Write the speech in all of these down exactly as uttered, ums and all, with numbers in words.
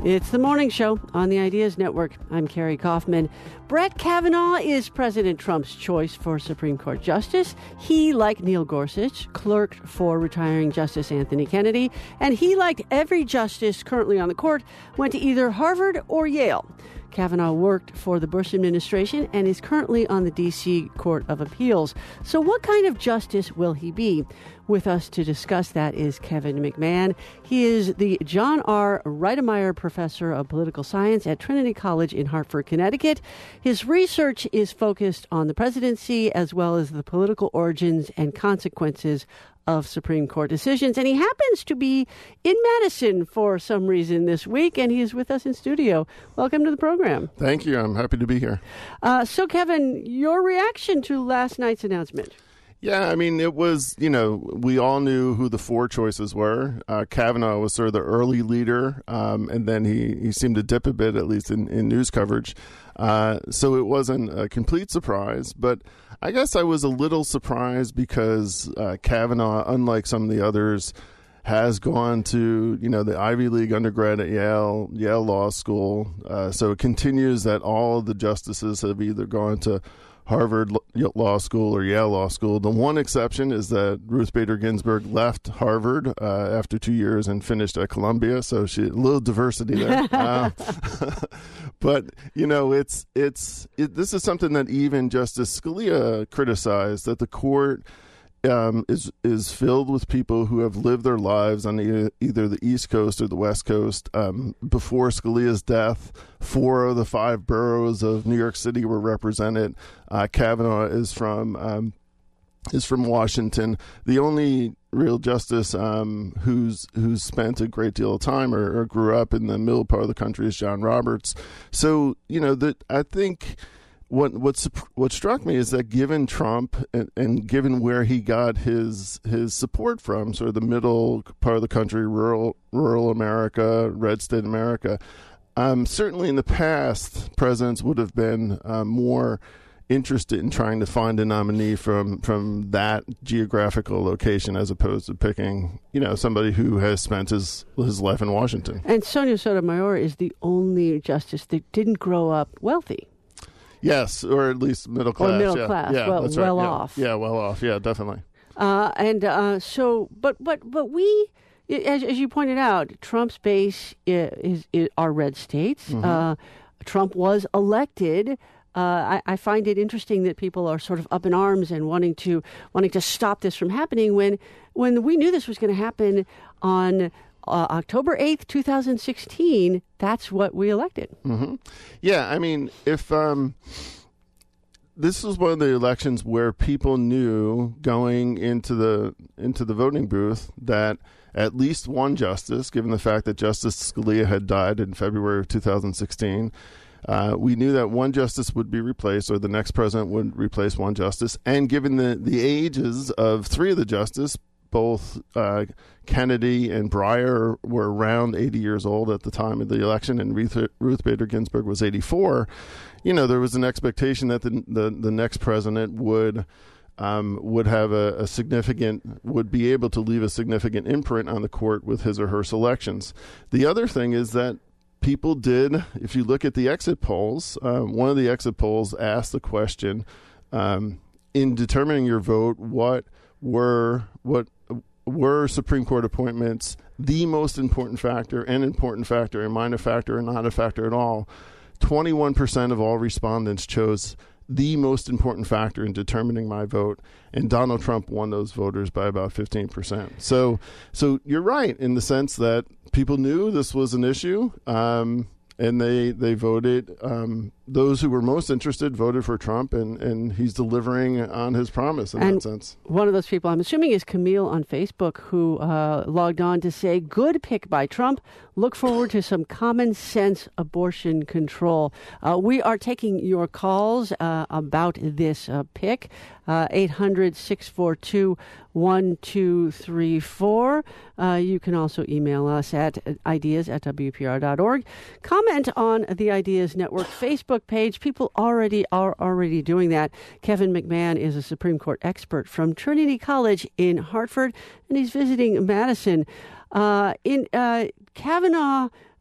It's the morning show on the Ideas Network. I'm Carrie Kaufman. Brett Kavanaugh is President Trump's choice for Supreme Court Justice. He, like Neil Gorsuch, clerked for retiring Justice Anthony Kennedy, and he, like every justice currently on the court, went to either Harvard or Yale. Kavanaugh worked for the Bush administration and is currently on the D C Court of Appeals. So what kind of justice will he be? With us to discuss that is Kevin McMahon. He is the John R. Reitemeyer Professor of Political Science at Trinity College in Hartford, Connecticut. His research is focused on the presidency as well as the political origins and consequences of Supreme Court decisions. And he happens to be in Madison for some reason this week, and he is with us in studio. Welcome to the program. Thank you. I'm happy to be here. Uh, so, Kevin, your reaction to last night's announcement? Yeah, I mean, it was, you know, we all knew who the four choices were. Uh, Kavanaugh was sort of the early leader, um, and then he, he seemed to dip a bit, at least in, in news coverage. Uh, so it wasn't a complete surprise, but I guess I was a little surprised because uh, Kavanaugh, unlike some of the others, has gone to, you know, the Ivy League undergrad at Yale, Yale Law School. Uh, so it continues that all of the justices have either gone to Harvard Law School or Yale Law School. The one exception is that Ruth Bader Ginsburg left Harvard uh, after two years and finished at Columbia, so she a little diversity there. uh, but you know, it's it's it, this is something that even Justice Scalia criticized, that the court Um, is is filled with people who have lived their lives on the, either the East Coast or the West Coast. Um, before Scalia's death, four of the five boroughs of New York City were represented. Uh, Kavanaugh is from um, is from Washington. The only real justice um, who's who's spent a great deal of time or, or grew up in the middle part of the country is John Roberts. So you know that I think. What what's what struck me is that given Trump and, and given where he got his his support from, sort of the middle part of the country, rural rural America, red state America, um, certainly in the past, presidents would have been uh, more interested in trying to find a nominee from from that geographical location as opposed to picking, you know, somebody who has spent his his life in Washington. And Sonia Sotomayor is the only justice that didn't grow up wealthy. Yes, or at least middle class. Or middle yeah. class, yeah, well, that's well right. yeah. off. Yeah, well off. Yeah, definitely. Uh, and uh, so, but but but we, as, as you pointed out, Trump's base is, is are red states. Mm-hmm. Uh, Trump was elected. Uh, I, I find it interesting that people are sort of up in arms and wanting to wanting to stop this from happening when when we knew this was going to happen on Uh, October eighth, twenty sixteen, that's what we elected. Mm-hmm. Yeah, I mean, if um, this was one of the elections where people knew going into the into the voting booth that at least one justice, given the fact that Justice Scalia had died in February of two thousand sixteen, uh, we knew that one justice would be replaced, or the next president would replace one justice. And given the, the ages of three of the justices, both uh, Kennedy and Breyer were around eighty years old at the time of the election, and Ruth, Ruth Bader Ginsburg was eighty-four. You know, there was an expectation that the the, the next president would um, would have a, a significant, would be able to leave a significant imprint on the court with his or her selections. The other thing is that people did, if you look at the exit polls, um, one of the exit polls asked the question, um, in determining your vote, what were what were Supreme Court appointments the most important factor, an important factor, a minor factor, or not a factor at all? twenty-one percent of all respondents chose the most important factor in determining my vote, and Donald Trump won those voters by about fifteen percent. So, so you're right in the sense that people knew this was an issue, um, and they they voted. Um, those who were most interested voted for Trump, and, and he's delivering on his promise in and that sense. One of those people, I'm assuming, is Camille on Facebook, who uh, logged on to say, "Good pick by Trump. Look forward to some common sense abortion control." Uh, we are taking your calls uh, about this uh, pick. Uh, eight hundred, six four two, one two three four. Uh, you can also email us at ideas at w p r dot org. Comment on the Ideas Network Facebook page. People already are already doing that. Kevin McMahon is a Supreme Court expert from Trinity College in Hartford, and he's visiting Madison. Uh, in uh, Kavanaugh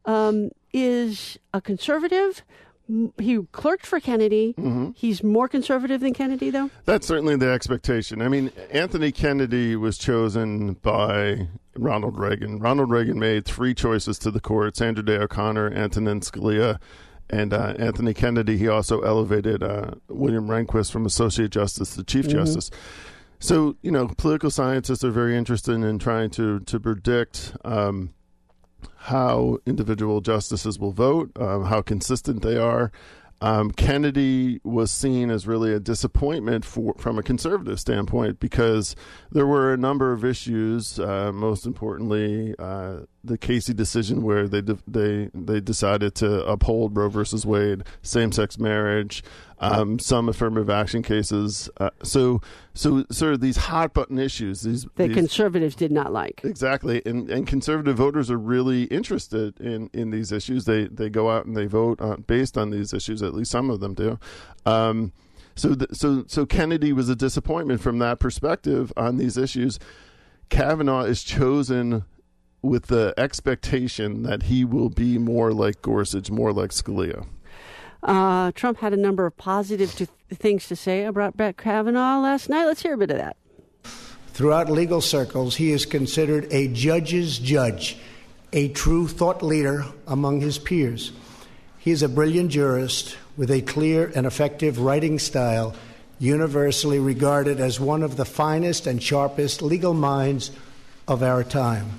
um, is a conservative. He clerked for Kennedy. Mm-hmm. He's more conservative than Kennedy, though? That's certainly the expectation. I mean, Anthony Kennedy was chosen by Ronald Reagan. Ronald Reagan made three choices to the court: Sandra Day O'Connor, Antonin Scalia, and uh, Anthony Kennedy. He also elevated uh, William Rehnquist from Associate Justice to Chief mm-hmm. Justice. So, you know, political scientists are very interested in trying to, to predict um, how individual justices will vote, um, how consistent they are. Um, Kennedy was seen as really a disappointment for, from a conservative standpoint, because there were a number of issues, uh, most importantly, uh, the Casey decision, where they de- they they decided to uphold Roe versus Wade, same-sex marriage, um, some affirmative action cases. Uh, so, so sort of these hot-button issues. These the these, conservatives did not like. Exactly, and and conservative voters are really interested in, in these issues. They they go out and they vote on, based on these issues. At least some of them do. Um, so th- so so Kennedy was a disappointment from that perspective on these issues. Kavanaugh is chosen with the expectation that he will be more like Gorsuch, more like Scalia. Uh, Trump had a number of positive to th- things to say about Brett Kavanaugh last night. Let's hear a bit of that. Throughout legal circles, he is considered a judge's judge, a true thought leader among his peers. He is a brilliant jurist with a clear and effective writing style, universally regarded as one of the finest and sharpest legal minds of our time.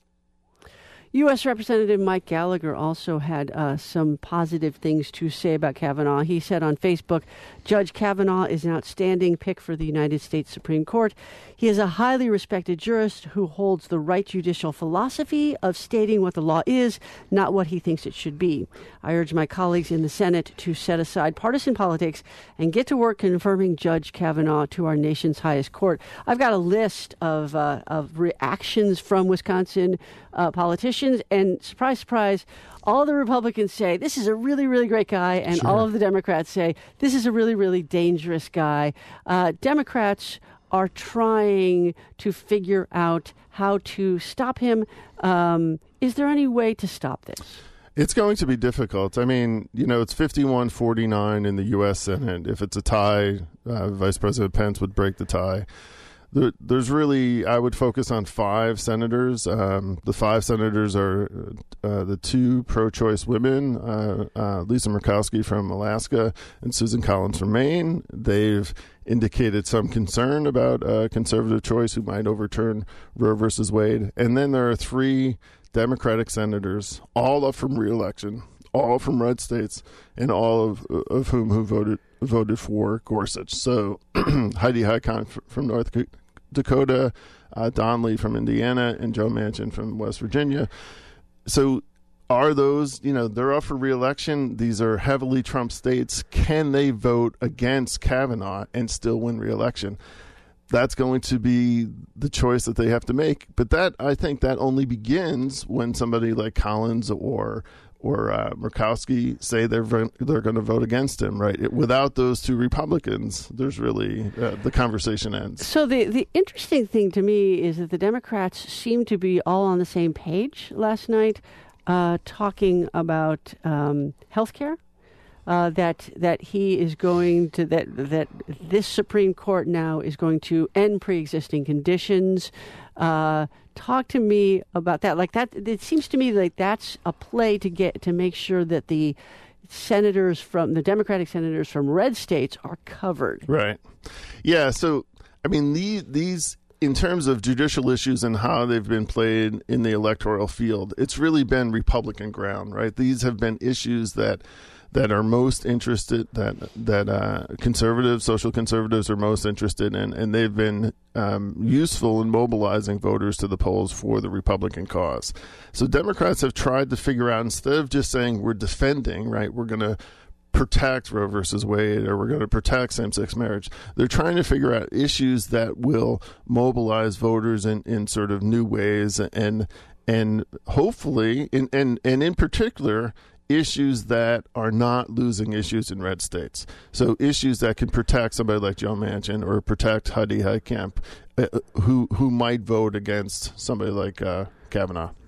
U S. Representative Mike Gallagher also had uh, some positive things to say about Kavanaugh. He said on Facebook, Judge Kavanaugh is an outstanding pick for the United States Supreme Court. He is a highly respected jurist who holds the right judicial philosophy of stating what the law is, not what he thinks it should be. I urge my colleagues in the Senate to set aside partisan politics and get to work confirming Judge Kavanaugh to our nation's highest court. I've got a list of, uh, of reactions from Wisconsin uh, politicians, and surprise, surprise, all the Republicans say, this is a really, really great guy, and sure. all of the Democrats say, this is a really, really dangerous guy. Uh, Democrats are trying to figure out how to stop him. Um, is there any way to stop this? It's going to be difficult. I mean, you know, it's fifty-one forty-nine in the U S. Senate. If it's a tie, uh, Vice President Pence would break the tie. There, there's really, I would focus on five senators. Um, the five senators are uh, the two pro-choice women, uh, uh, Lisa Murkowski from Alaska and Susan Collins from Maine. They've indicated some concern about uh, conservative choice who might overturn Roe versus Wade. And then there are three Democratic senators, all up from re-election, all from red states, and all of of whom who voted voted for Gorsuch. So Heidi Heitkamp from North Dakota, uh, Don Lee from Indiana, and Joe Manchin from West Virginia. So are those, you know, they're up for re-election. These are heavily Trump states. Can they vote against Kavanaugh and still win re-election? That's going to be the choice that they have to make. But that, I think that only begins when somebody like Collins or or uh, Murkowski say they're they're going to vote against him, right? It, without those two Republicans, there's really, uh, the conversation ends. So the, the interesting thing to me is that the Democrats seem to be all on the same page last night, uh, talking about um, health care. Uh, that that he is going to that that this Supreme Court now is going to end pre-existing conditions. Uh, talk to me about that. Like that, it seems to me like that's a play to get to make sure that the senators from the Democratic senators from red states are covered. Right. Yeah. So I mean, these these. In terms of judicial issues and how they've been played in the electoral field, it's really been Republican ground, right? These have been issues that that are most interested, that that uh, conservatives, social conservatives are most interested in, and they've been um, useful in mobilizing voters to the polls for the Republican cause. So Democrats have tried to figure out, instead of just saying we're defending, right, we're going to protect Roe versus Wade, or we're going to protect same-sex marriage. They're trying to figure out issues that will mobilize voters in, in sort of new ways, and and hopefully, in, and and in particular, issues that are not losing issues in red states. So issues that can protect somebody like Joe Manchin or protect Heidi Heitkamp, uh, who who might vote against somebody like uh, Kavanaugh.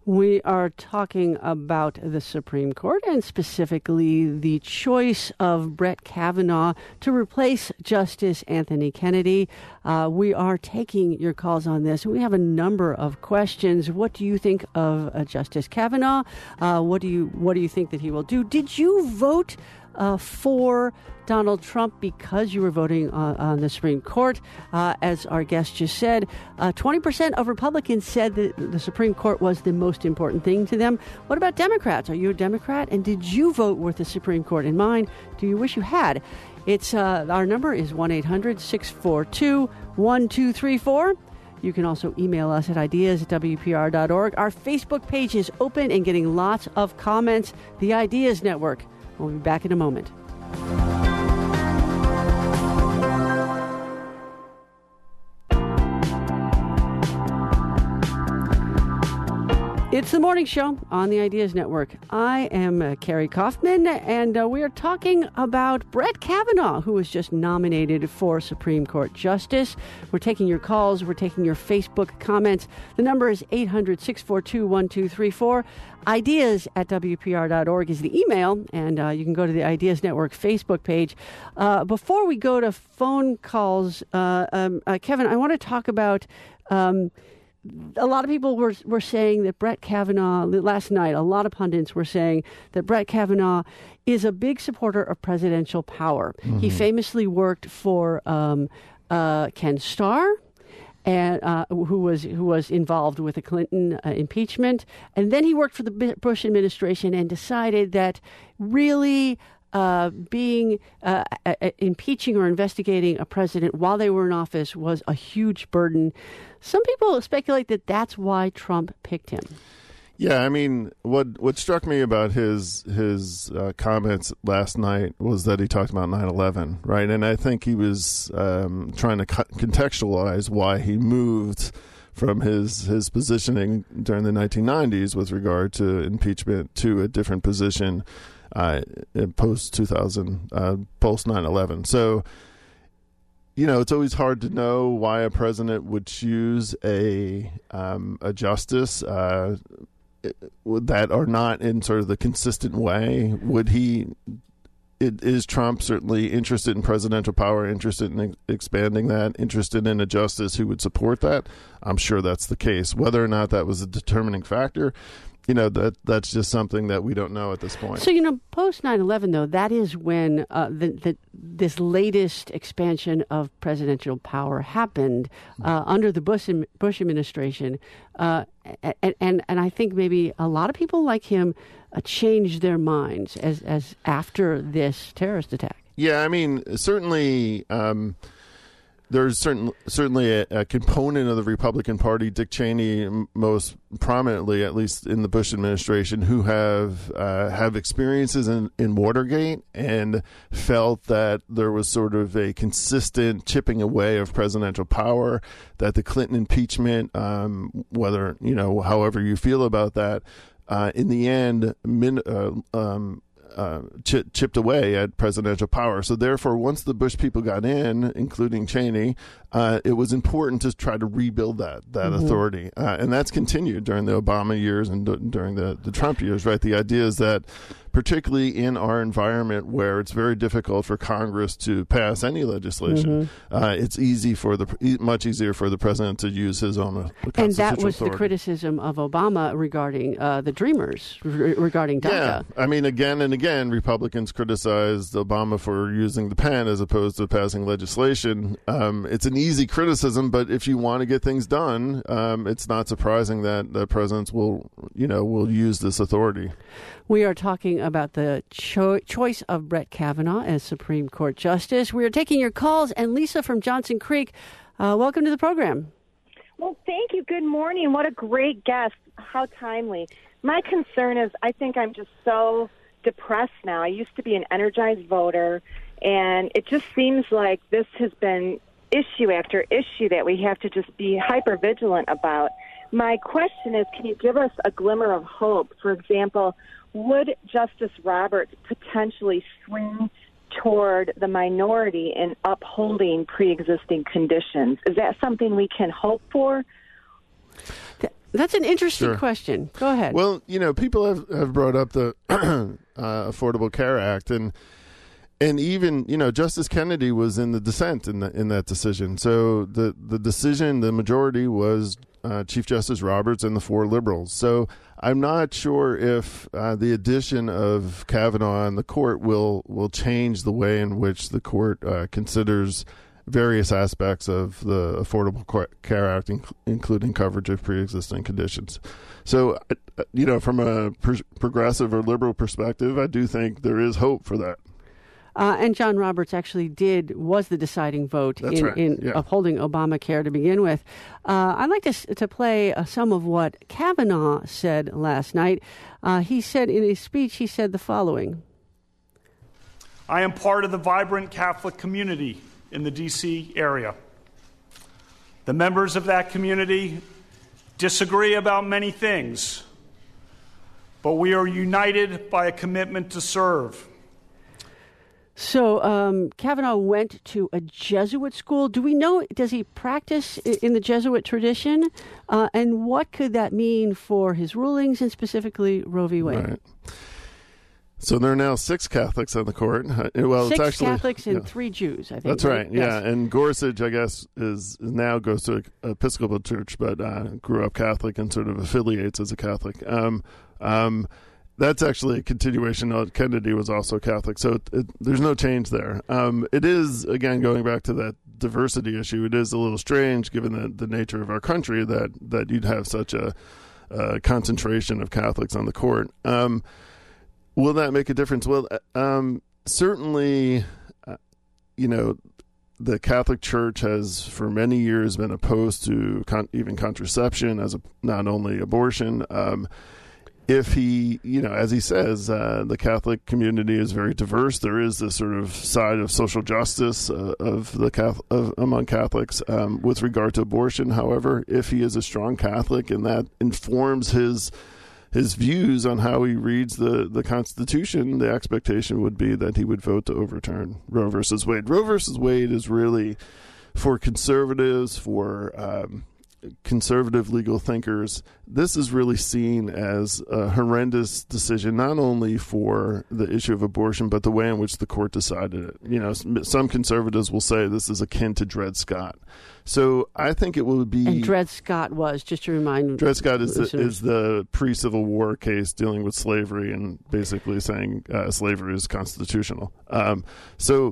We are talking about the Supreme Court and specifically the choice of Brett Kavanaugh to replace Justice Anthony Kennedy. Uh, we are taking your calls on this. We have a number of questions. What do you think of uh, Justice Kavanaugh? Uh, what do you what do you think that he will do? Did you vote Uh, for Donald Trump because you were voting on, on the Supreme Court? Uh, as our guest just said, uh, twenty percent of Republicans said that the Supreme Court was the most important thing to them. What about Democrats? Are you a Democrat? And did you vote with the Supreme Court in mind? Do you wish you had? It's uh, our number is one eight hundred six four two one two three four. You can also email us at ideas at W P R dot org. Our Facebook page is open and getting lots of comments. The Ideas Network. We'll be back in a moment. It's the morning show on the Ideas Network. I am uh, Carrie Kaufman, and uh, we are talking about Brett Kavanaugh, who was just nominated for Supreme Court Justice. We're taking your calls. We're taking your Facebook comments. The number is eight hundred six four two one two three four. Ideas at W P R dot org is the email, and uh, you can go to the Ideas Network Facebook page. Uh, before we go to phone calls, uh, um, uh, Kevin, I want to talk about... Um, A lot of people were were saying that Brett Kavanaugh, last night, a lot of pundits were saying that Brett Kavanaugh is a big supporter of presidential power. Mm-hmm. He famously worked for um, uh, Ken Starr, and uh, who was who was involved with the Clinton uh, impeachment. And then he worked for the Bush administration and decided that really... Uh, being uh, uh, impeaching or investigating a president while they were in office was a huge burden. Some people speculate that that's why Trump picked him. Yeah, I mean, what what struck me about his his uh, comments last night was that he talked about nine eleven, right? And I think he was um, trying to co- contextualize why he moved from his his positioning during the nineteen nineties with regard to impeachment to a different position Uh, post two thousand, uh, post nine eleven. So, you know, it's always hard to know why a president would choose a um, a justice uh, that are not in sort of the consistent way. Would he? It, is Trump certainly interested in presidential power, interested in ex- expanding that, interested in a justice who would support that? I'm sure that's the case. Whether or not that was a determining factor, you know, that that's just something that we don't know at this point. So, you know, post nine eleven, though, that is when uh, the, the, this latest expansion of presidential power happened uh, under the Bush, Bush administration. Uh, and, and, and I think maybe a lot of people like him uh, changed their minds as, as after this terrorist attack. Yeah, I mean, certainly... Um, There's certain, certainly a, a component of the Republican Party, Dick Cheney most prominently, at least in the Bush administration, who have uh, have experiences in, in Watergate and felt that there was sort of a consistent chipping away of presidential power, that the Clinton impeachment, um, whether, you know, however you feel about that, uh, in the end, min, uh, um, Uh, ch- chipped away at presidential power. So therefore, once the Bush people got in, including Cheney, uh, it was important to try to rebuild that that mm-hmm. authority. Uh, and that's continued during the Obama years and d- during the, the Trump years, right? The idea is that particularly in our environment where it's very difficult for Congress to pass any legislation, mm-hmm. uh, it's easy for the much easier for the president to use his own constitutional And that was authority. The criticism of Obama regarding uh, the Dreamers, re- regarding DACA. Yeah, I mean, again and again, Republicans criticized Obama for using the pen as opposed to passing legislation. Um, it's an easy criticism, but if you want to get things done, um, it's not surprising that the presidents will, you know, will use this authority. We are talking about the cho- choice of Brett Kavanaugh as Supreme Court Justice. We are taking your calls. And Lisa from Johnson Creek, uh, welcome to the program. Well, thank you. Good morning. What a great guest. How timely. My concern is I think I'm just so depressed now. I used to be an energized voter, and it just seems like this has been issue after issue that we have to just be hyper-vigilant about. My question is, can you give us a glimmer of hope? For example, would Justice Roberts potentially swing toward the minority in upholding pre-existing conditions? Is that something we can hope for? That's an interesting Sure. question. Go ahead. Well, you know, people have, have brought up the uh, Affordable Care Act, and and even, you know, Justice Kennedy was in the dissent in the, in that decision. So the the decision, the majority was uh, Chief Justice Roberts and the four liberals. So I'm not sure if uh, the addition of Kavanaugh on the court will will change the way in which the court uh, considers various aspects of the Affordable Care Act, inc- including coverage of pre-existing conditions. So, uh, you know, from a pro- progressive or liberal perspective, I do think there is hope for that. Uh, and John Roberts actually did, was the deciding vote That's in, right. in Yeah. upholding Obamacare to begin with. Uh, I'd like to, s- to play uh, some of what Kavanaugh said last night. Uh, he said in his speech, he said the following. I am part of the vibrant Catholic community in the D C area. The members of that community disagree about many things, but we are united by a commitment to serve. So um, Kavanaugh went to a Jesuit school. Do we know, does he practice i- in the Jesuit tradition? Uh, and what could that mean for his rulings and specifically Roe v. Wade? Right. So there are now six Catholics on the court. Uh, Well, Six it's actually Catholics and yeah. three Jews, I think. That's right. Yes. Yeah, and Gorsuch, I guess, is now goes to a Episcopal church, but uh, grew up Catholic and sort of affiliates as a Catholic. Um, um, that's actually a continuation. of Kennedy was also Catholic, so it, it, there's no change there. Um, it is, again, going back to that diversity issue. It is a little strange, given the, the nature of our country, that that you'd have such a, a concentration of Catholics on the court. Um, Will that make a difference? Well, um, certainly, uh, you know, the Catholic Church has for many years been opposed to con- even contraception, as a, not only abortion. Um, if he, you know, as he says, uh, the Catholic community is very diverse. There is this sort of side of social justice uh, of the Catholic, of, among Catholics um, with regard to abortion. However, if he is a strong Catholic and that informs his his views on how he reads the, the Constitution, the expectation would be that he would vote to overturn Roe versus Wade. Roe versus Wade is really for conservatives, for um, conservative legal thinkers. This is really seen as a horrendous decision, not only for the issue of abortion, but the way in which the court decided it. You know, some conservatives will say this is akin to Dred Scott. So I think it will be. And Dred Scott was, just to remind Dred Scott is the, listeners. is the pre-Civil War case dealing with slavery and basically saying uh, slavery is constitutional. Um, so,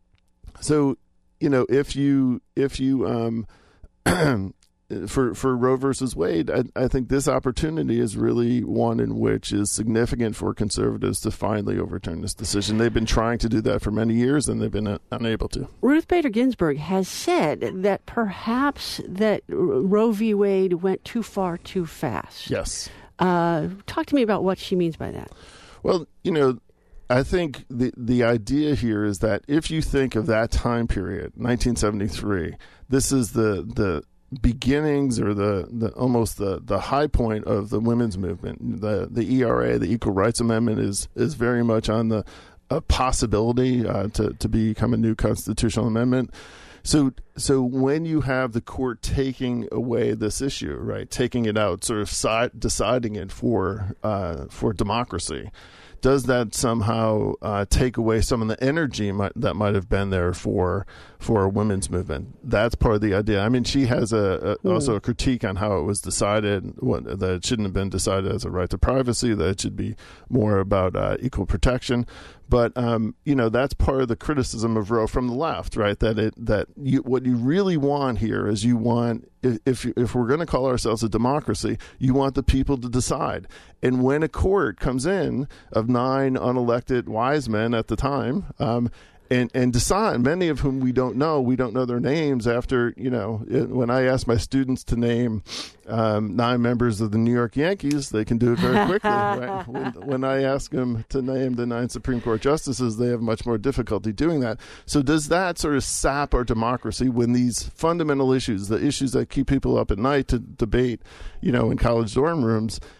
so you know, if you if you um, for for Roe versus Wade, I, I think this opportunity is really one in which is significant for conservatives to finally overturn this decision. They've been trying to do that for many years, and they've been uh, unable to. Ruth Bader Ginsburg has said that perhaps that Roe v. Wade went too far too fast. Yes. Uh, talk to me about what she means by that. Well, you know, I think the the idea here is that if you think of that time period, nineteen seventy-three, this is the the beginnings or the, the almost the, the high point of the women's movement. The the E R A, the Equal Rights Amendment, is is very much on the a possibility uh, to to become a new constitutional amendment. So so when you have the court taking away this issue, right, taking it out, sort of side, deciding it for uh, for democracy, does that somehow uh, take away some of the energy might, that might have been there for for a women's movement? That's part of the idea. I mean, she has a, a mm. also a critique on how it was decided, what, that it shouldn't have been decided as a right to privacy, that it should be more about uh, equal protection. But um, you know, that's part of the criticism of Roe from the left, right? That it that you, what you really want here is you want, if if, if we're going to call ourselves a democracy, you want the people to decide. And when a court comes in of nine unelected wise men at the time, um, and and decide, many of whom we don't know, we don't know their names. After, you know, it, when I ask my students to name um, nine members of the New York Yankees, they can do it very quickly. Right? When, when I ask them to name the nine Supreme Court justices, they have much more difficulty doing that. So does that sort of sap our democracy when these fundamental issues, the issues that keep people up at night to debate, you know, in college dorm rooms,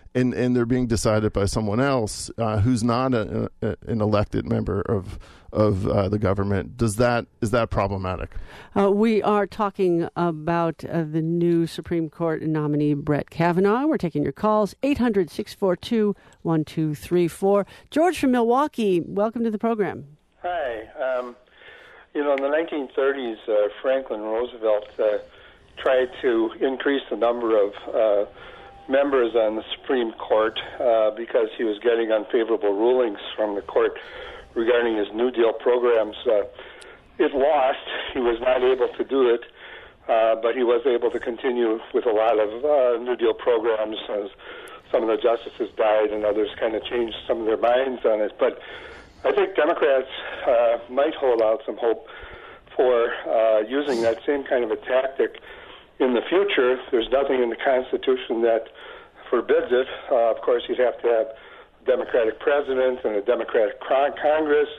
and, and they're being decided by someone else uh, who's not a, a, an elected member of of uh, the government. Does that is that problematic? Uh, we are talking about uh, the new Supreme Court nominee, Brett Kavanaugh. We're taking your calls, eight hundred, six four two, one two three four. George from Milwaukee, welcome to the program. Hi. Um, you know, in the nineteen thirties, uh, Franklin Roosevelt uh, tried to increase the number of uh, members on the Supreme Court uh, because he was getting unfavorable rulings from the court regarding his New Deal programs. Uh, it lost. He was not able to do it, uh, but he was able to continue with a lot of uh, New Deal programs as some of the justices died and others kind of changed some of their minds on it. But I think Democrats uh, might hold out some hope for uh, using that same kind of a tactic in the future. There's nothing in the Constitution that forbids it. Uh, of course, you'd have to have Democratic president and a Democratic Congress,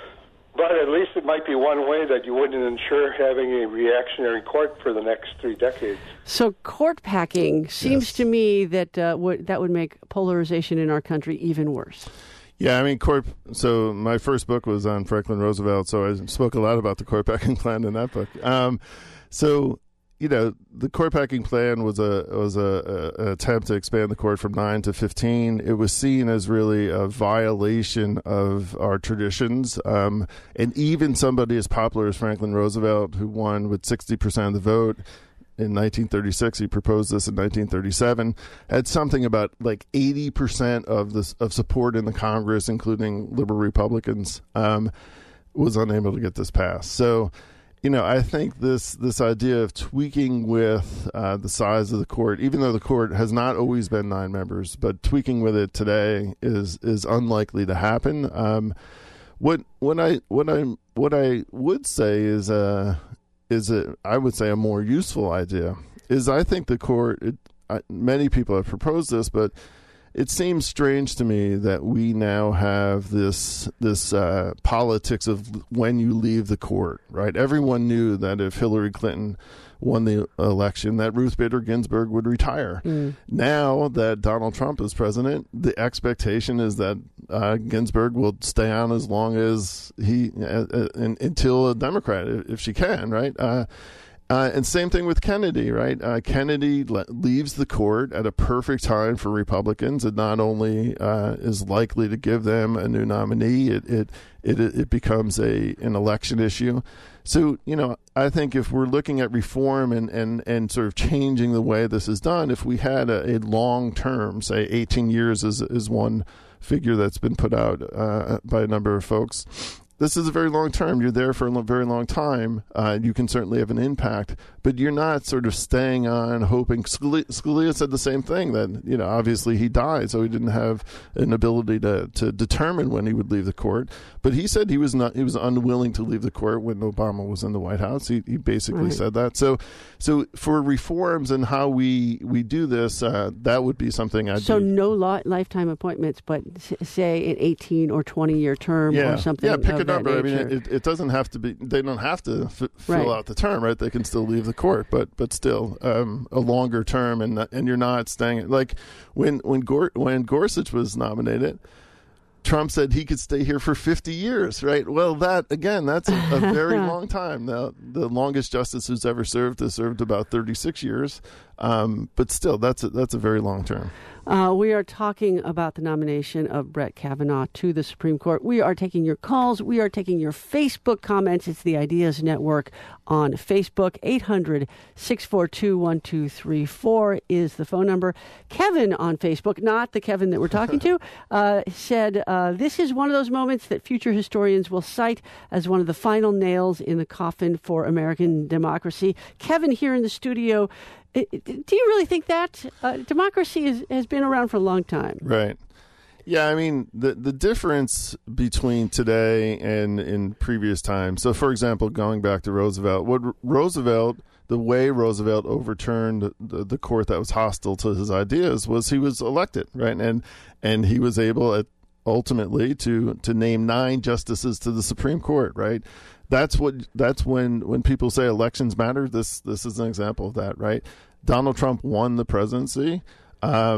but at least it might be one way that you wouldn't ensure having a reactionary court for the next three decades. So court packing seems yes. to me that uh, would, that would make polarization in our country even worse. Yeah, I mean, court. So my first book was on Franklin Roosevelt, so I spoke a lot about the court packing plan in that book. Um, so. You know, the court packing plan was a was a, a an attempt to expand the court from nine to fifteen. It was seen as really a violation of our traditions, um, and even somebody as popular as Franklin Roosevelt, who won with sixty percent of the vote in nineteen thirty-six, he proposed this in nineteen thirty-seven, had something about like eighty percent of this of support in the Congress, including liberal Republicans, um, was unable to get this passed. So. You know, I think this this idea of tweaking with uh, the size of the court, even though the court has not always been nine members, but tweaking with it today is is unlikely to happen. Um, what what I what I what I would say is a is a I would say a more useful idea is I think the court. It, I, many people have proposed this, but it seems strange to me that we now have this this uh, politics of when you leave the court, right? Everyone knew that if Hillary Clinton won the election, that Ruth Bader Ginsburg would retire. Mm. Now that Donald Trump is president, the expectation is that uh, Ginsburg will stay on as long as he uh, uh, until a Democrat, if she can, right? Uh, Uh, and same thing with Kennedy, right? Uh, Kennedy le- leaves the court at a perfect time for Republicans. It not only uh, is likely to give them a new nominee, it it it, it becomes a an election issue. So, you know, I think if we're looking at reform and, and, and sort of changing the way this is done, if we had a, a long term, say eighteen years is, is one figure that's been put out uh, by a number of folks, this is a very long term. You're there for a very long time. Uh, you can certainly have an impact, but you're not sort of staying on hoping. Scalia, Scalia said the same thing, that, you know, obviously he died, so he didn't have an ability to, to determine when he would leave the court. But he said he was not he was unwilling to leave the court when Obama was in the White House. He, he basically right. said that. So so for reforms and how we we do this, uh, that would be something I'd So be, no li- lifetime appointments, but say an eighteen or twenty year term yeah. or something. Yeah, pick of a number. I mean, nature. it, it doesn't have to be. They don't have to f- fill right. out the term, right? They can still leave the court, but but still um, a longer term, and and you're not staying like when when Gor- when Gorsuch was nominated. Trump said he could stay here for fifty years, right? Well, that, again, that's a, a very long time. Now, the longest justice who's ever served has served about thirty-six years. Um, but still, that's a, that's a very long term. Uh, we are talking about the nomination of Brett Kavanaugh to the Supreme Court. We are taking your calls. We are taking your Facebook comments. It's the Ideas Network on Facebook. eight hundred, six four two, one two three four is the phone number. Kevin on Facebook, not the Kevin that we're talking to, uh, said, uh, this is one of those moments that future historians will cite as one of the final nails in the coffin for American democracy. Kevin here in the studio, do you really think that? Uh, democracy is, has been around for a long time. Right. Yeah, I mean, the the difference between today and in previous times. So, for example, going back to Roosevelt, what Roosevelt, the way Roosevelt overturned the, the court that was hostile to his ideas was he was elected, right? And and he was able at, ultimately to to name nine justices to the Supreme Court, right? That's what. That's when when people say elections matter. This this is an example of that, right? Donald Trump won the presidency, um,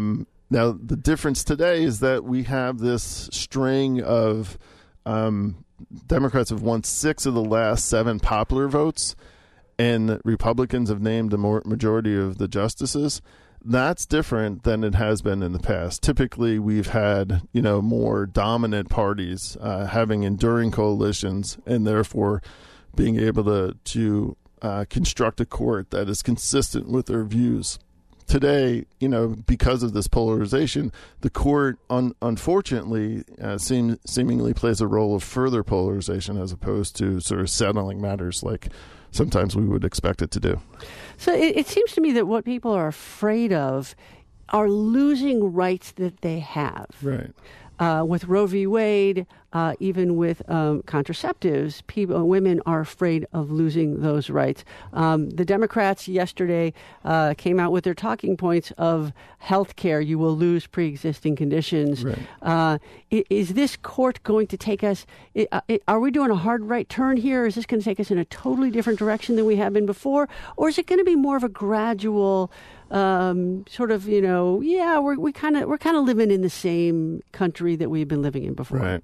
now, the difference today is that we have this string of um, Democrats have won six of the last seven popular votes, and Republicans have named the more majority of the justices. That's different than it has been in the past. Typically, we've had, you know, more dominant parties uh, having enduring coalitions and therefore being able to, to uh, construct a court that is consistent with their views. Today, you know, because of this polarization, the court, un- unfortunately, uh, seem, seemingly plays a role of further polarization as opposed to sort of settling matters like sometimes we would expect it to do. So it, it seems to me that what people are afraid of are losing rights that they have. Right. Uh, with Roe v. Wade, uh, even with um, contraceptives, people, women are afraid of losing those rights. Um, the Democrats yesterday uh, came out with their talking points of health care. You will lose pre-existing conditions. Right. Uh, is this court going to take us, are we doing a hard right turn here? Is this going to take us in a totally different direction than we have been before? Or is it going to be more of a gradual Um, sort of, you know, yeah, we're we kind of we're kind of living in the same country that we've been living in before. Right.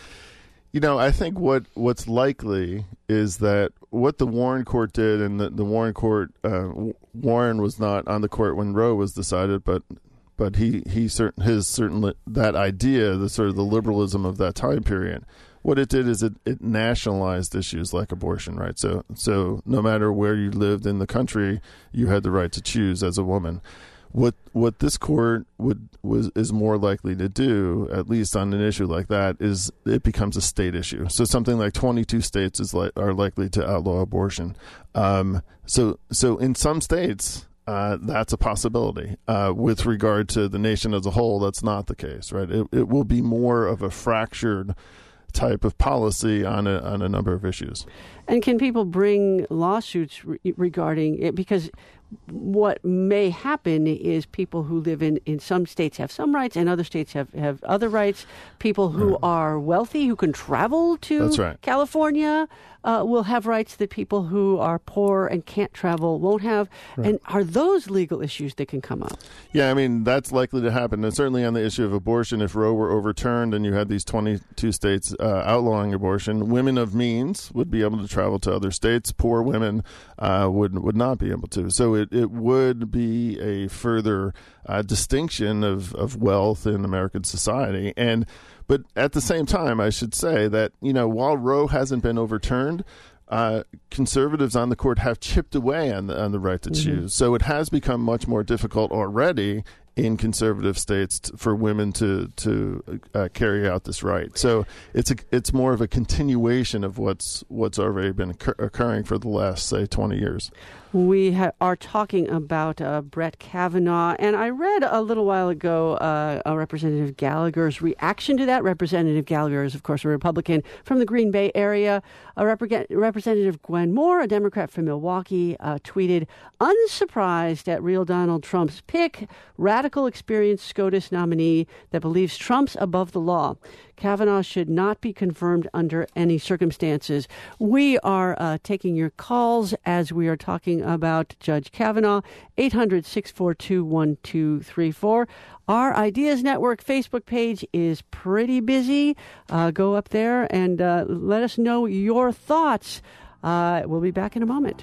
You know, I think what what's likely is that what the Warren Court did, and the, the Warren Court, uh, Warren was not on the court when Roe was decided, but but he he certain his certain that idea, the sort of the liberalism of that time period. What it did is it, it nationalized issues like abortion, right? So so no matter where you lived in the country, you had the right to choose as a woman. What what this court would was is more likely to do, at least on an issue like that, is it becomes a state issue. So something like twenty-two states is like are likely to outlaw abortion. Um, so so in some states, Uh, that's a possibility. Uh, with regard to the nation as a whole, that's not the case, right? It, it will be more of a fractured type of policy on a on a number of issues. And can people bring lawsuits re- regarding it? Because what may happen is people who live in, in some states have some rights and other states have, have other rights. People who right. are wealthy, who can travel to That's right. California, uh, will have rights that people who are poor and can't travel won't have. Right. And are those legal issues that can come up? Yeah, I mean, that's likely to happen. And certainly on the issue of abortion, if Roe were overturned and you had these twenty-two states uh, outlawing abortion, women of means would be able to travel to other states. Poor women uh, would would not be able to. So it, it would be a further uh, distinction of, of wealth in American society. And but at the same time, I should say that, you know, while Roe hasn't been overturned, uh, conservatives on the court have chipped away on the, on the right to mm-hmm. choose. So it has become much more difficult already in conservative states t- for women to to uh, carry out this right. So it's a, it's more of a continuation of what's what's already been occur- occurring for the last, say, twenty years. We ha- are talking about uh, Brett Kavanaugh, and I read a little while ago uh, uh, Representative Gallagher's reaction to that. Representative Gallagher is, of course, a Republican from the Green Bay area. Uh, Rep- Representative Gwen Moore, a Democrat from Milwaukee, uh, tweeted, "Unsurprised at real Donald Trump's pick, radical experienced SCOTUS nominee that believes Trump's above the law. Kavanaugh should not be confirmed under any circumstances." We are uh, taking your calls as we are talking about Judge Kavanaugh. eight hundred, six four two, one two three four. Our Ideas Network Facebook page is pretty busy. Uh, go up there and uh, let us know your thoughts. Uh, we'll be back in a moment.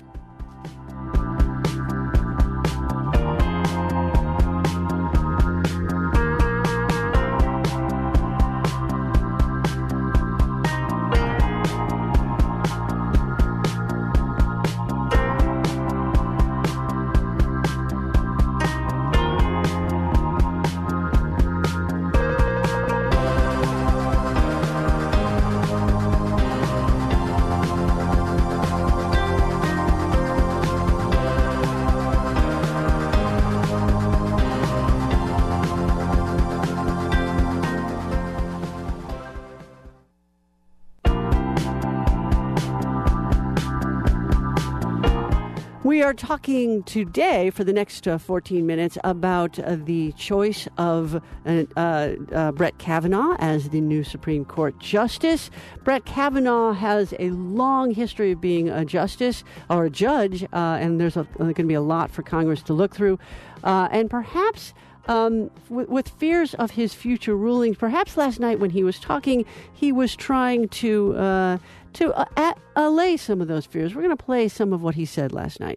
We are talking today for the next uh, fourteen minutes about uh, the choice of uh, uh, Brett Kavanaugh as the new Supreme Court Justice. Brett Kavanaugh has a long history of being a justice or a judge, uh, and there's going to be a lot for Congress to look through. uh, and perhaps um, w- with fears of his future rulings. Perhaps last night when he was talking, he was trying to uh, to uh, a- allay some of those fears. We're going to play some of what he said last night.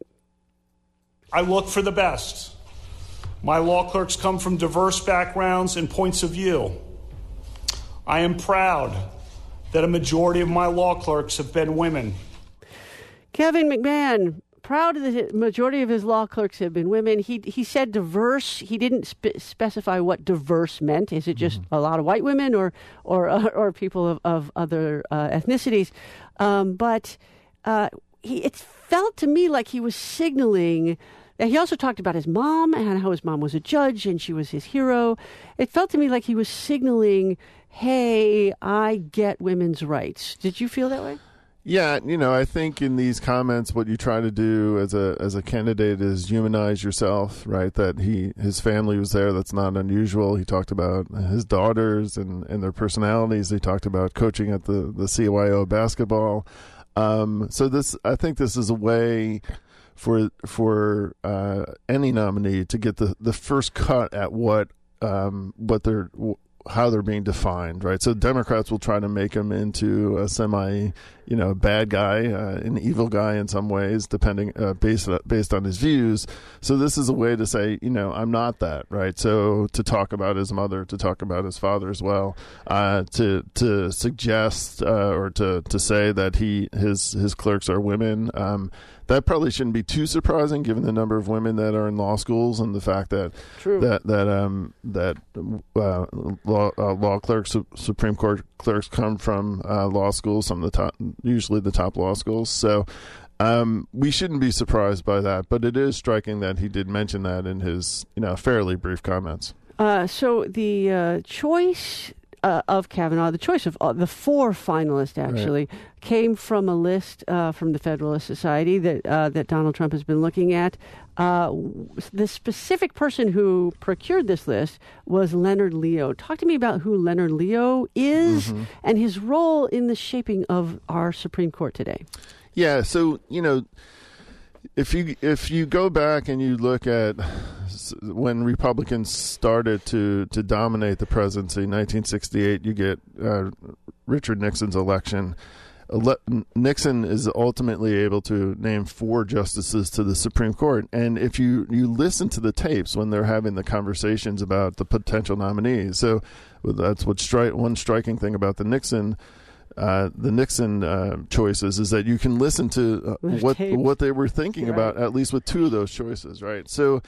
I look for the best. My law clerks come from diverse backgrounds and points of view. I am proud that a majority of my law clerks have been women. Kevin McMahon, proud that the majority of his law clerks have been women. He he said diverse. He didn't spe- specify what diverse meant. Is it just mm-hmm. a lot of white women or or uh, or people of, of other uh, ethnicities? Um, but uh, he, it felt to me like he was signaling. And he also talked about his mom and how his mom was a judge and she was his hero. It felt to me like he was signaling, hey, I get women's rights. Did you feel that way? Yeah, you know, I think in these comments, what you try to do as a as a candidate is humanize yourself, right? That he his family was there. That's not unusual. He talked about his daughters and, and their personalities. He talked about coaching at the, the C Y O basketball. Um, so this, I think this is a way for for uh, any nominee to get the, the first cut at what um, what they're how they're being defined, right? So Democrats will try to make him into a semi, you know, bad guy, uh, an evil guy in some ways, depending uh, based based on his views. So this is a way to say, you know, I'm not that, right? So to talk about his mother, to talk about his father as well, uh, to to suggest uh, or to to say that he his his clerks are women. Um, That probably shouldn't be too surprising, given the number of women that are in law schools and the fact that True. that that um that uh, law uh, law clerks, Supreme Court clerks come from uh, law schools, some of the top, usually the top law schools. So um, we shouldn't be surprised by that. But it is striking that he did mention that in his you know fairly brief comments. Uh, so the uh, choice. Uh, of Kavanaugh, the choice of uh, the four finalists actually right. came from a list uh, from the Federalist Society that uh, that Donald Trump has been looking at. Uh, the specific person who procured this list was Leonard Leo. Talk to me about who Leonard Leo is mm-hmm. and his role in the shaping of our Supreme Court today. Yeah, so you know. If you if you go back and you look at when Republicans started to, to dominate the presidency in nineteen sixty-eight, you get uh, Richard Nixon's election. Ele- Nixon is ultimately able to name four justices to the Supreme Court. And if you, you listen to the tapes when they're having the conversations about the potential nominees, so that's what stri- one striking thing about the Nixon Uh, the Nixon uh, choices is that you can listen to uh, what tapes. what they were thinking right. about, at least with two of those choices, right? So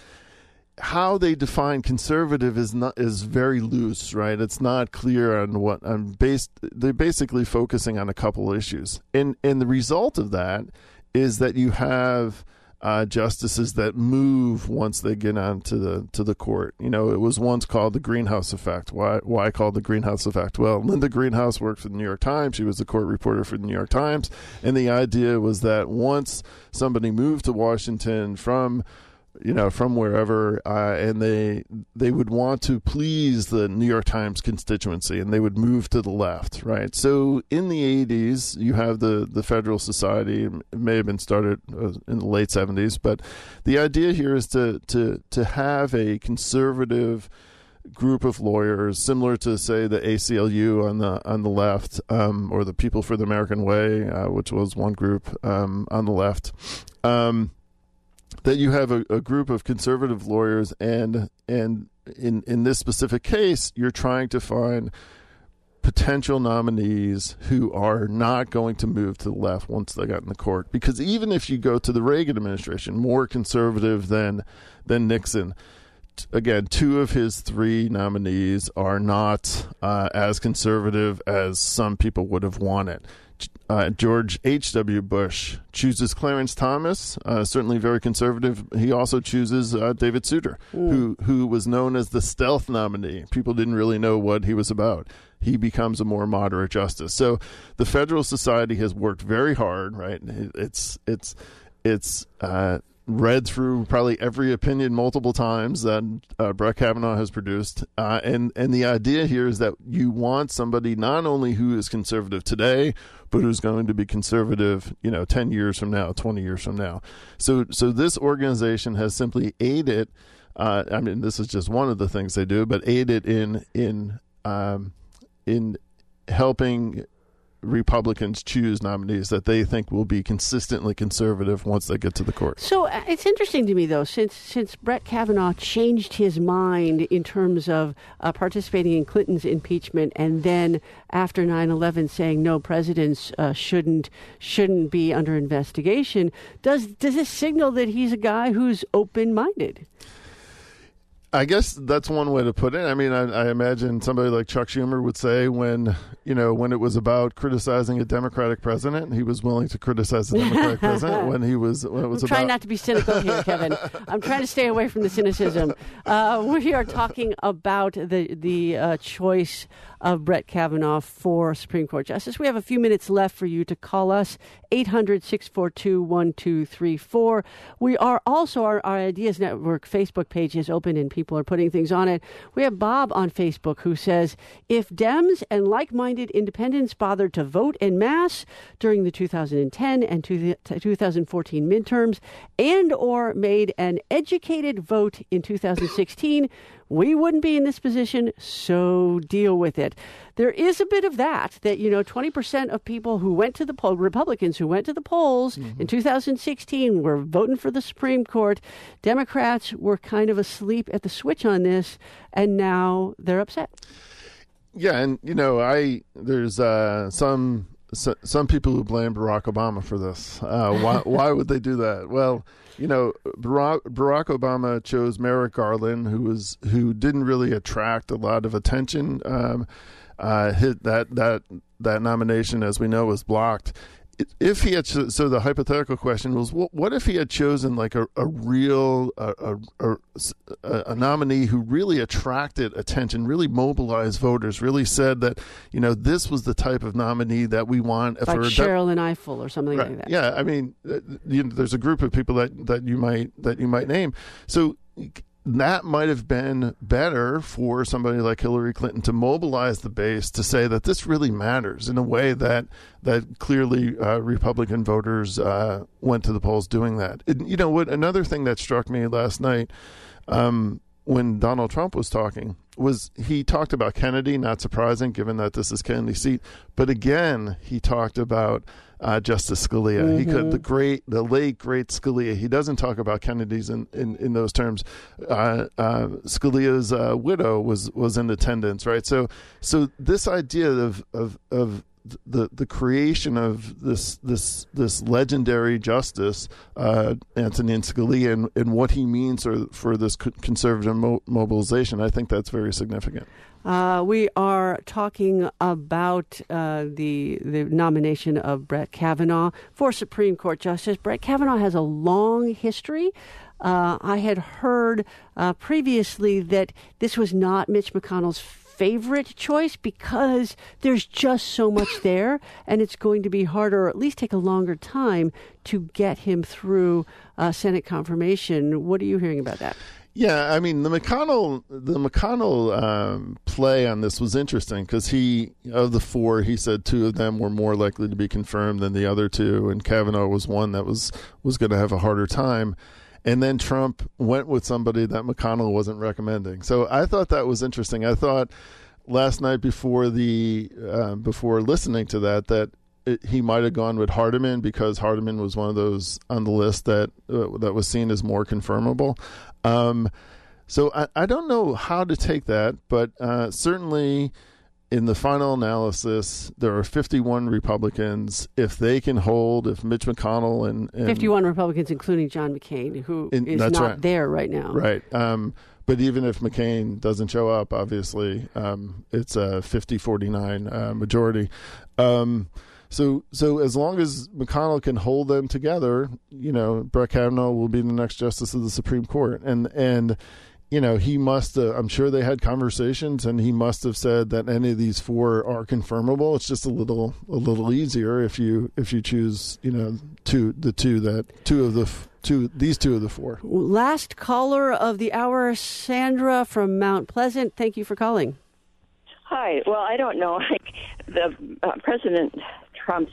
how they define conservative is not is very loose, right? It's not clear on what I'm based. They're basically focusing on a couple issues, and and the result of that is that you have Uh, justices that move once they get onto the to the court. You know, it was once called the greenhouse effect. Why why called the greenhouse effect? Well, Linda Greenhouse worked for the New York Times. She was the court reporter for the New York Times, and the idea was that once somebody moved to Washington from you know, from wherever, uh, and they they would want to please the New York Times constituency, and they would move to the left, right? So in the eighties, you have the, the Federal Society. It may have been started in the late seventies, but the idea here is to to to have a conservative group of lawyers, similar to, say, the A C L U on the on the left, um, or the People for the American Way, uh, which was one group um, on the left. Um, that you have a, a group of conservative lawyers, and and in, in this specific case, you're trying to find potential nominees who are not going to move to the left once they got in the court. Because even if you go to the Reagan administration, more conservative than than Nixon, again, two of his three nominees are not uh, as conservative as some people would have wanted. Uh, George H W. Bush chooses Clarence Thomas, uh, certainly very conservative. He also chooses uh, David Souter, mm. who who was known as the stealth nominee. People didn't really know what he was about. He becomes a more moderate justice. So the Federal Society has worked very hard, right? It's it's it's uh, read through probably every opinion multiple times that uh, Brett Kavanaugh has produced. Uh, and, and the idea here is that you want somebody not only who is conservative today, but who's going to be conservative, you know, ten years from now, twenty years from now. So, so this organization has simply aided Uh, I mean, this is just one of the things they do, but aided in in um, in helping Republicans choose nominees that they think will be consistently conservative once they get to the court. So uh, it's interesting to me, though, since since Brett Kavanaugh changed his mind in terms of uh, participating in Clinton's impeachment, and then after nine eleven saying no, presidents uh, shouldn't shouldn't be under investigation. Does does this signal that he's a guy who's open-minded? I guess that's one way to put it. I mean, I, I imagine somebody like Chuck Schumer would say when, you know, when it was about criticizing a Democratic president, he was willing to criticize the Democratic president. When he was, when it was I'm about... trying not to be cynical here, Kevin. I'm trying to stay away from the cynicism. Uh, we are talking about the the uh, choice of Brett Kavanaugh for Supreme Court Justice. We have a few minutes left for you to call us, eight hundred, six four two, one two three four. We are also, our, our Ideas Network Facebook page is open and people are putting things on it. We have Bob on Facebook who says, if Dems and like-minded independents bothered to vote en masse during the two thousand ten and two thousand fourteen midterms and or made an educated vote in two thousand sixteen, we wouldn't be in this position, so deal with it. There is a bit of that, that, you know, twenty percent of people who went to the poll, Republicans who went to the polls mm-hmm. in two thousand sixteen were voting for the Supreme Court. Democrats were kind of asleep at the switch on this, and now they're upset. Yeah, and, you know, I there's uh, some... So, some people who blame Barack Obama for this. Uh, why, why would they do that? Well, you know, Barack, Barack Obama chose Merrick Garland, who was who didn't really attract a lot of attention. Um, uh, hit that that that nomination, as we know, was blocked. If he had, so the hypothetical question was, what, what if he had chosen like a, a real a, a, a, a nominee who really attracted attention, really mobilized voters, really said that, you know, this was the type of nominee that we want. Like for Cheryl and Eiffel or something right, like that. Yeah, I mean, you know, there's a group of people that, that you might that you might name. So that might have been better for somebody like Hillary Clinton to mobilize the base to say that this really matters in a way that that clearly uh, Republican voters uh, went to the polls doing that. And, you know what? Another thing that struck me last night um, when Donald Trump was talking was he talked about Kennedy, not surprising given that this is Kennedy's seat. But again, he talked about Uh, Justice Scalia. Mm-hmm. He could the great, the late great Scalia. He doesn't talk about Kennedy's in, in, in those terms. Uh, uh, Scalia's uh, widow was was in attendance, right? So so this idea of of of the the creation of this this this legendary justice, uh, Antonin Scalia, and, and what he means for, for this conservative mo- mobilization, I think that's very significant. Uh, we are talking about uh, the the nomination of Brett Kavanaugh for Supreme Court Justice. Brett Kavanaugh has a long history. Uh, I had heard uh, previously that this was not Mitch McConnell's favorite choice because there's just so much there, and it's going to be harder, or at least take a longer time, to get him through uh, Senate confirmation. What are you hearing about that? Yeah, I mean, the McConnell the McConnell um, play on this was interesting because he, of the four, he said two of them were more likely to be confirmed than the other two, and Kavanaugh was one that was, was going to have a harder time. And then Trump went with somebody that McConnell wasn't recommending. So I thought that was interesting. I thought last night before the uh, before listening to that that it, he might have gone with Hardiman because Hardiman was one of those on the list that uh, that was seen as more confirmable. Um, so I, I don't know how to take that, but uh, certainly in the final analysis, there are fifty-one Republicans. If they can hold, if Mitch McConnell and, and fifty-one Republicans, including John McCain, who in, is not right. there right now. Right. Um, but even if McCain doesn't show up, obviously, um, it's a fifty forty-nine uh, majority. Um, so, so as long as McConnell can hold them together, you know, Brett Kavanaugh will be the next justice of the Supreme Court. And, and, you know, he must, uh, I'm sure they had conversations, and he must have said that any of these four are confirmable. It's just a little, a little easier if you, if you choose, you know, two, the two that, two of the, two, these two of the four. Last caller of the hour, Sandra from Mount Pleasant. Thank you for calling. Hi. Well, I don't know. Like the uh, President Trump's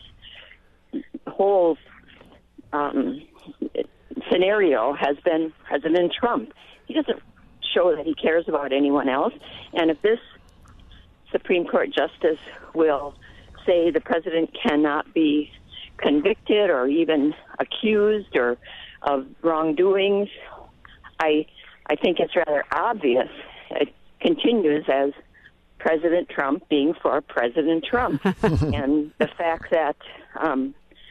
whole um, scenario has been President Trump. He doesn't show that he cares about anyone else. And if this Supreme Court justice will say the president cannot be convicted or even accused or of wrongdoings, I I think it's rather obvious. It continues as President Trump being for President Trump. And the fact that um,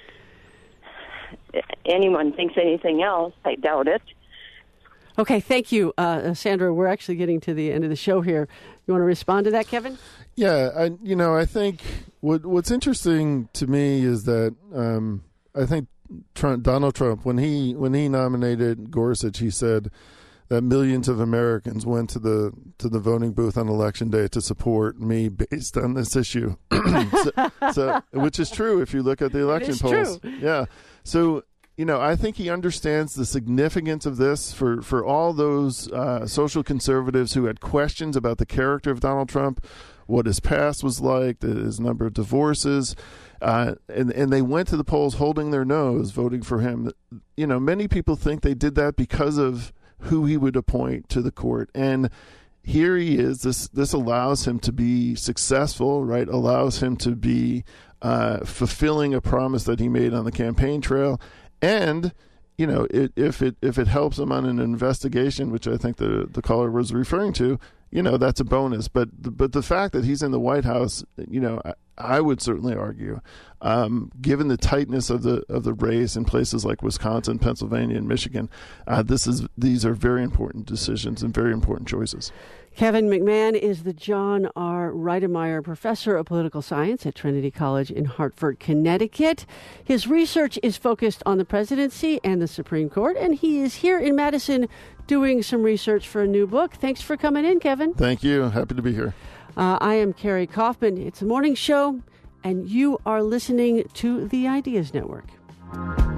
anyone thinks anything else, I doubt it. Okay, thank you, uh, Sandra. We're actually getting to the end of the show here. You want to respond to that, Kevin? Yeah, I, you know, I think what what's interesting to me is that um, I think Trump, Donald Trump, when he when he nominated Gorsuch, he said that millions of Americans went to the to the voting booth on election day to support me based on this issue. so, so, which is true if you look at the election polls. True. Yeah. So, you know, I think he understands the significance of this for, for all those uh, social conservatives who had questions about the character of Donald Trump, what his past was like, his number of divorces, uh, and, and they went to the polls holding their nose, voting for him. You know, many people think they did that because of who he would appoint to the court. And here he is. This this allows him to be successful, right? Allows him to be uh, fulfilling a promise that he made on the campaign trail. And, you know, it, if it if it helps him on an investigation, which I think the the caller was referring to, you know, that's a bonus. But but the fact that he's in the White House, you know, I, I would certainly argue, um, given the tightness of the of the race in places like Wisconsin, Pennsylvania, and Michigan, uh, this is these are very important decisions and very important choices. Kevin McMahon is the John R. Reidemeyer Professor of Political Science at Trinity College in Hartford, Connecticut. His research is focused on the presidency and the Supreme Court, and he is here in Madison doing some research for a new book. Thanks for coming in, Kevin. Thank you. Happy to be here. Uh, I am Carrie Kaufman. It's a morning show, and you are listening to the Ideas Network.